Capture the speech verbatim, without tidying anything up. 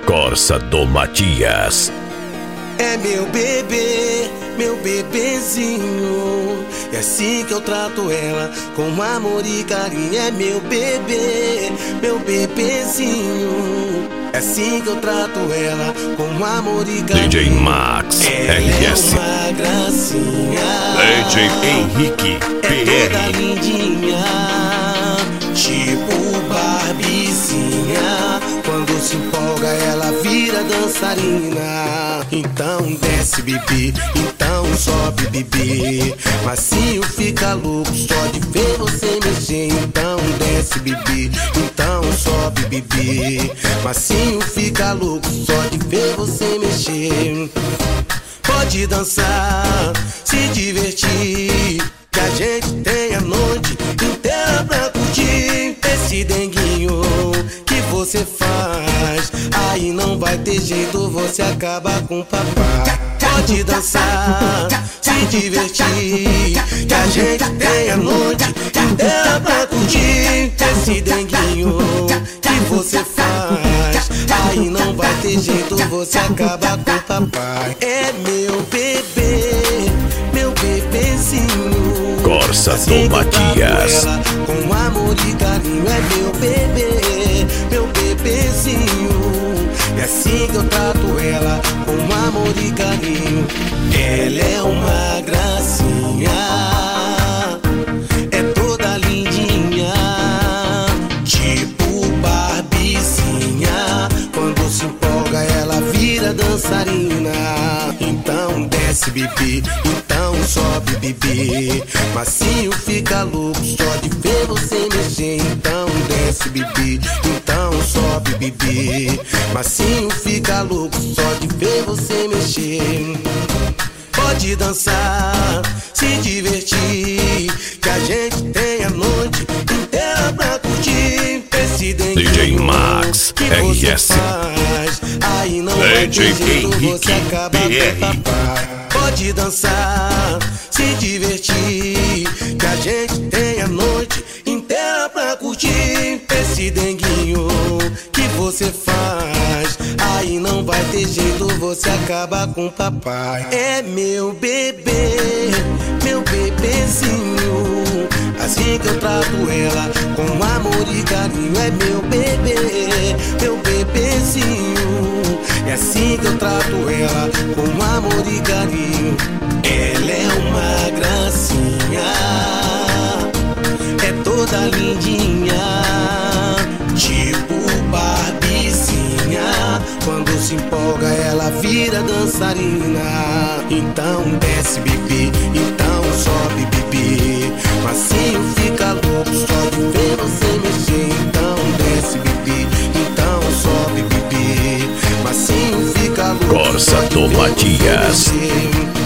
Corsa do Matias. É meu bebê, meu bebezinho. É assim que eu trato ela, com amor e carinho. É meu bebê, meu bebezinho. É assim que eu trato ela, com amor e carinho. D J Max, ela R S. é uma gracinha. D J Henrique, é P toda R. lindinha, tipo Barbizinha. Quando se empolga ela vira dançarina. Então desce, bebê, então sobe, bebê. Macio fica louco só de ver você mexer. Então desce, bebê, então sobe, bebê. Macio fica louco só de ver você mexer. Pode dançar, se divertir, que a gente tem a noite inteira pra curtir. Esse denguinho que você faz, aí não vai ter jeito, você acaba com o papai. Pode dançar, se divertir, que a gente tem a noite inteira pra curtir. Esse denguinho que você faz, aí não vai ter jeito, você acaba com o papai. É meu bebê, meu bebezinho. Corsa assim do Matias. Ela, com amor e carinho. É meu bebê, meu bebezinho. É assim que eu trato ela, com amor e carinho. Ela é uma gracinha, é toda lindinha, tipo Barbizinha. Quando se empolga ela vira dançarina. Então desce, bebê, então sobe, bebê. Macio fica louco só de ver você mexer. Então desce, bebê, então sobe, bebê. Macio fica louco só de ver você mexer. Pode dançar, se divertir, que a gente tem a noite inteira pra curtir. Esse D J Max, que R você S. faz, aí não vai D J ter jeito, Henrique, você acaba P R. com papai. Pode dançar, se divertir, que a gente tem a noite inteira pra curtir. Esse denguinho que você faz, aí não vai ter jeito, você acaba com o papai. É meu bebê, meu bebezinho. Assim que eu trato ela, com amor e carinho. É meu bebê, meu bebezinho. É assim que eu trato ela, com amor e carinho. Ela é uma gracinha, é toda lindinha, tipo Barbizinha. Quando se empolga ela vira dançarina. Então desce, bebê, então sobe, bebê. Macio fica louco só de ver você mexer. Então desce, bebê, então sobe, bebê. Macio fica louco Corsa só de do ver você Matias. mexer.